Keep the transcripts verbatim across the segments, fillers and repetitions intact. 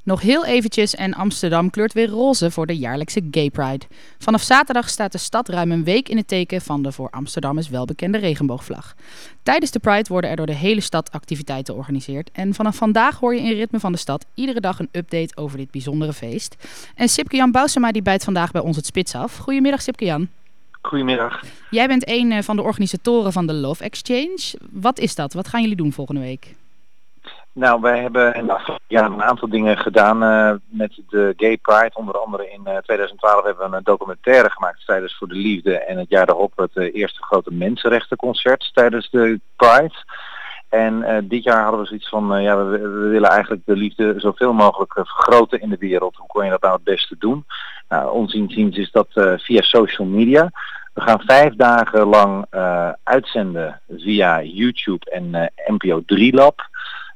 Nog heel eventjes en Amsterdam kleurt weer roze voor de jaarlijkse Gay Pride. Vanaf zaterdag staat de stad ruim een week in het teken van de voor Amsterdammers welbekende regenboogvlag. Tijdens de Pride worden er door de hele stad activiteiten georganiseerd. En vanaf vandaag hoor je in Ritme van de Stad iedere dag een update over dit bijzondere feest. En Sipke-Jan Bousema die bijt vandaag bij ons het spits af. Goedemiddag Sipke-Jan. Goedemiddag. Jij bent een van de organisatoren van de Love Exchange. Wat is dat? Wat gaan jullie doen volgende week? Nou, wij hebben in de afgelopen jaar een aantal dingen gedaan uh, met de Gay Pride. Onder andere in uh, twintig twaalf hebben we een documentaire gemaakt tijdens Voor de Liefde. En het jaar daarop het uh, eerste grote mensenrechtenconcert tijdens de Pride. En uh, dit jaar hadden we zoiets van, uh, ja, we, we willen eigenlijk de liefde zoveel mogelijk uh, vergroten in de wereld. Hoe kon je dat nou het beste doen? Nou, ons inziens is dat uh, via social media. We gaan vijf dagen lang uh, uitzenden via YouTube en uh, N P O drie Lab.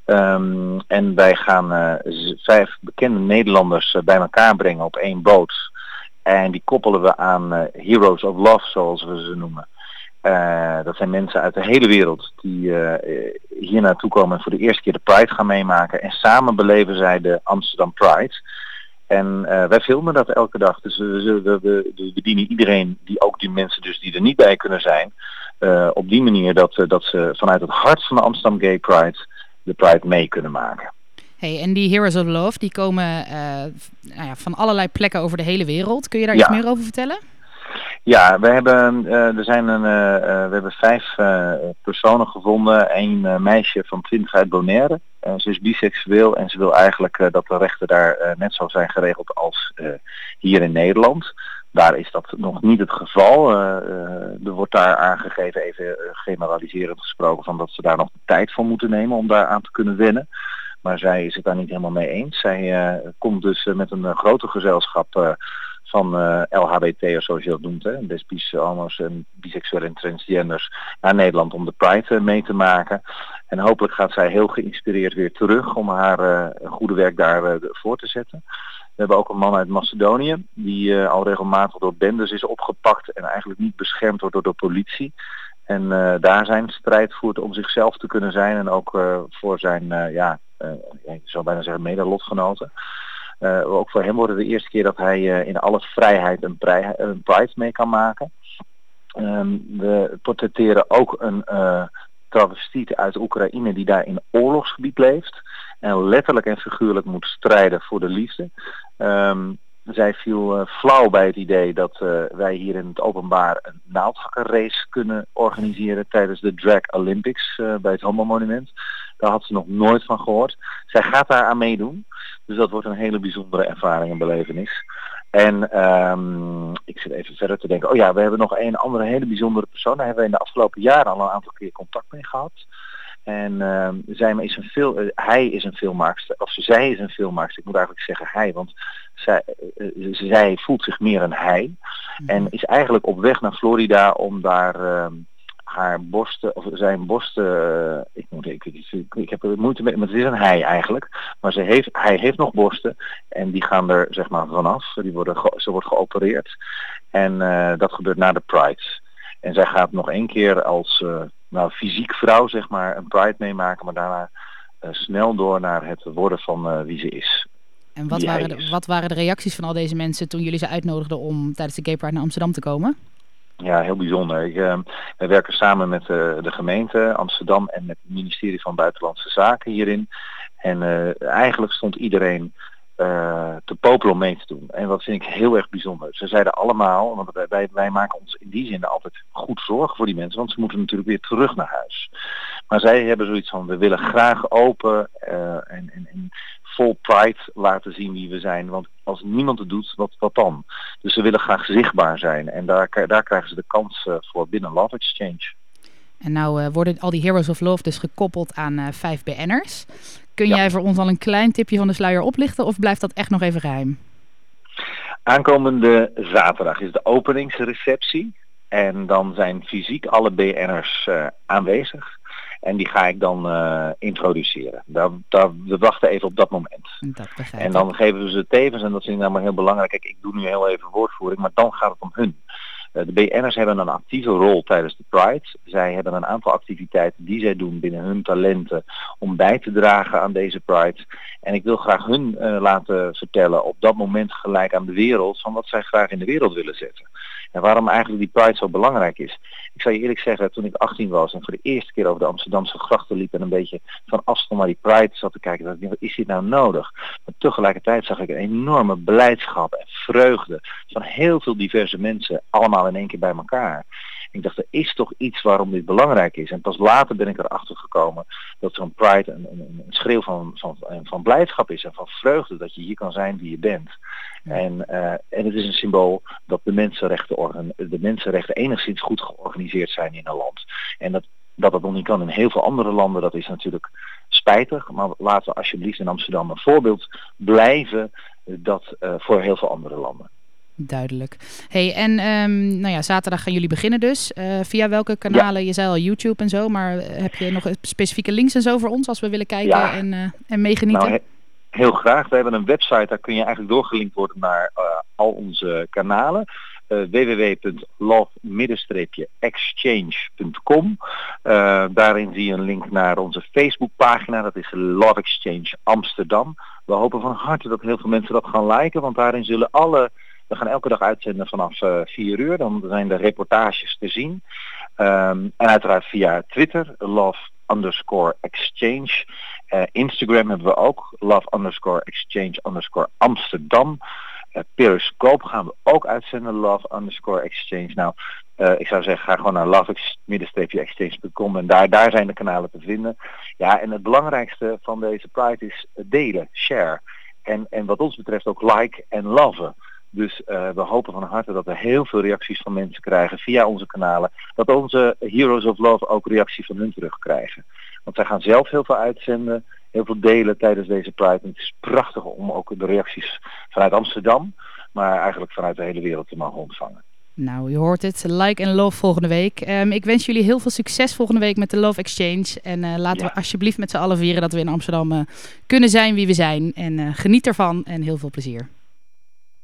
Um, en wij gaan uh, vijf bekende Nederlanders uh, bij elkaar brengen op één boot. En die koppelen we aan uh, Heroes of Love, zoals we ze noemen. Uh, dat zijn mensen uit de hele wereld die uh, hier naartoe komen en voor de eerste keer de Pride gaan meemaken. En samen beleven zij de Amsterdam Pride. En uh, wij filmen dat elke dag. Dus we, we, we, we bedienen iedereen, die ook die mensen dus die er niet bij kunnen zijn. Uh, op die manier dat, uh, dat ze vanuit het hart van de Amsterdam Gay Pride de Pride mee kunnen maken. Hey, en die Heroes of Love die komen uh, nou ja, van allerlei plekken over de hele wereld. Kun je daar ja. iets meer over vertellen? Ja, we hebben, uh, er zijn een, uh, uh, we hebben vijf uh, personen gevonden. Een uh, meisje van twintig uit Bonaire. Uh, ze is biseksueel en ze wil eigenlijk uh, dat de rechten daar uh, net zo zijn geregeld als uh, hier in Nederland. Daar is dat nog niet het geval. Uh, uh, er wordt daar aangegeven, even uh, generaliserend gesproken, van dat ze daar nog de tijd voor moeten nemen om daar aan te kunnen wennen. Maar zij is het daar niet helemaal mee eens. Zij uh, komt dus uh, met een uh, groter gezelschap uh, van uh, L H B T, zoals je dat noemt, hè, lesbisch, homo's en biseksuelen en transgenders, naar Nederland om de Pride uh, mee te maken. En hopelijk gaat zij heel geïnspireerd weer terug om haar uh, goede werk daar uh, voor te zetten. We hebben ook een man uit Macedonië die uh, al regelmatig door bendes is opgepakt en eigenlijk niet beschermd wordt door de politie. En uh, daar zijn strijd voert om zichzelf te kunnen zijn en ook uh, voor zijn, uh, ja, uh, ik zou bijna zeggen mede-lotgenoten. Uh, ook voor hem wordt het de eerste keer dat hij uh, in alle vrijheid een, prij- een Pride mee kan maken. Um, we portretteren ook een uh, travestiet uit Oekraïne die daar in oorlogsgebied leeft. En letterlijk en figuurlijk moet strijden voor de liefde. Um, zij viel uh, flauw bij het idee dat uh, wij hier in het openbaar een naaldhakkerrace kunnen organiseren tijdens de Drag Olympics uh, bij het Homo Monument. Daar had ze nog nooit van gehoord. Zij gaat daar aan meedoen. Dus dat wordt een hele bijzondere ervaring en belevenis. En um, ik zit even verder te denken. Oh ja, we hebben nog een andere hele bijzondere persoon. Daar hebben we in de afgelopen jaren al een aantal keer contact mee gehad. En uh, zij is een film, uh, hij is een filmmaakster, of zij is een filmmaakster, ik moet eigenlijk zeggen hij, want zij, uh, zij voelt zich meer een hij. Mm-hmm. En is eigenlijk op weg naar Florida om daar uh, haar borsten, of zijn borsten, uh, ik, moet, ik, ik, ik heb er moeite mee, maar het is een hij eigenlijk. Maar ze heeft, hij heeft nog borsten en die gaan er zeg maar vanaf, die worden ge, ze wordt geopereerd. En uh, dat gebeurt na de Pride. En zij gaat nog één keer als uh, nou, fysiek vrouw zeg maar een Pride meemaken, maar daarna uh, snel door naar het worden van uh, wie ze is. En wat waren, de, wat waren de reacties van al deze mensen toen jullie ze uitnodigden om tijdens de Gay Pride naar Amsterdam te komen? Ja, heel bijzonder. Ik, uh, wij werken samen met uh, de gemeente Amsterdam en met het ministerie van Buitenlandse Zaken hierin. En uh, eigenlijk stond iedereen Uh, te popelen om mee te doen. En dat vind ik heel erg bijzonder. Ze zeiden allemaal, want wij, wij maken ons in die zin altijd goed zorgen voor die mensen, want ze moeten natuurlijk weer terug naar huis. Maar zij hebben zoiets van, we willen graag open uh, en, en, en vol pride laten zien wie we zijn, want als niemand het doet, wat, wat dan? Dus ze willen graag zichtbaar zijn en daar, daar krijgen ze de kans uh, voor binnen Love Exchange. En nou uh, worden al die Heroes of Love dus gekoppeld aan uh, vijf B N'ers. Kun ja. jij voor ons al een klein tipje van de sluier oplichten of blijft dat echt nog even geheim? Aankomende zaterdag is de openingsreceptie. En dan zijn fysiek alle B N'ers uh, aanwezig. En die ga ik dan uh, introduceren. Daar, daar, we wachten even op dat moment. Dat begrijp en dan geven we ze tevens, en dat vind ik nou maar heel belangrijk. Kijk, ik doe nu heel even woordvoering, maar dan gaat het om hun. Uh, de B N'ers hebben een actieve rol tijdens de Pride. Zij hebben een aantal activiteiten die zij doen binnen hun talenten om bij te dragen aan deze Pride. En ik wil graag hun uh, laten vertellen op dat moment gelijk aan de wereld van wat zij graag in de wereld willen zetten. En waarom eigenlijk die Pride zo belangrijk is. Ik zal je eerlijk zeggen, toen ik achttien was en voor de eerste keer over de Amsterdamse grachten liep en een beetje van afstand naar die Pride zat te kijken, dacht ik, wat is dit nou nodig? Maar tegelijkertijd zag ik een enorme blijdschap en vreugde van heel veel diverse mensen, allemaal in één keer bij elkaar. Ik dacht, er is toch iets waarom dit belangrijk is. En pas later ben ik erachter gekomen dat zo'n Pride een, een, een schreeuw van, van, van blijdschap is en van vreugde, dat je hier kan zijn wie je bent. Ja. En, uh, en het is een symbool dat de mensenrechten, organ, de mensenrechten enigszins goed georganiseerd zijn in een land. En dat dat het nog niet kan in heel veel andere landen, dat is natuurlijk spijtig. Maar laten we alsjeblieft in Amsterdam een voorbeeld blijven dat uh, voor heel veel andere landen. Duidelijk. Hey, en um, nou ja, zaterdag gaan jullie beginnen dus. Uh, via welke kanalen? Ja. Je zei al YouTube en zo, maar heb je nog specifieke links en zo voor ons als we willen kijken ja. en, uh, en meegenieten? Nou, he- heel graag. We hebben een website, daar kun je eigenlijk doorgelinkt worden naar uh, al onze kanalen. Uh, w w w punt love exchange punt com. Uh, daarin zie je een link naar onze Facebookpagina, dat is Love Exchange Amsterdam. We hopen van harte dat heel veel mensen dat gaan liken, want daarin zullen alle... We gaan elke dag uitzenden vanaf uh, vier uur, dan zijn de reportages te zien. Um, en uiteraard via Twitter, love underscore exchange. Uh, Instagram hebben we ook, love underscore exchange underscore Amsterdam. Uh, Periscope gaan we ook uitzenden, love underscore exchange. Nou, uh, ik zou zeggen, ga gewoon naar love exchange punt com en daar, daar zijn de kanalen te vinden. Ja, en het belangrijkste van deze Pride is delen, share. En, en wat ons betreft ook like en loven. Dus uh, we hopen van harte dat we heel veel reacties van mensen krijgen via onze kanalen. Dat onze Heroes of Love ook reacties van hun terugkrijgen. Want zij gaan zelf heel veel uitzenden, heel veel delen tijdens deze Pride. En het is prachtig om ook de reacties vanuit Amsterdam, maar eigenlijk vanuit de hele wereld te mogen ontvangen. Nou, je hoort het. Like en love volgende week. Um, ik wens jullie heel veel succes volgende week met de Love Exchange. En uh, laten ja. we alsjeblieft met z'n allen vieren dat we in Amsterdam uh, kunnen zijn wie we zijn. En uh, geniet ervan en heel veel plezier.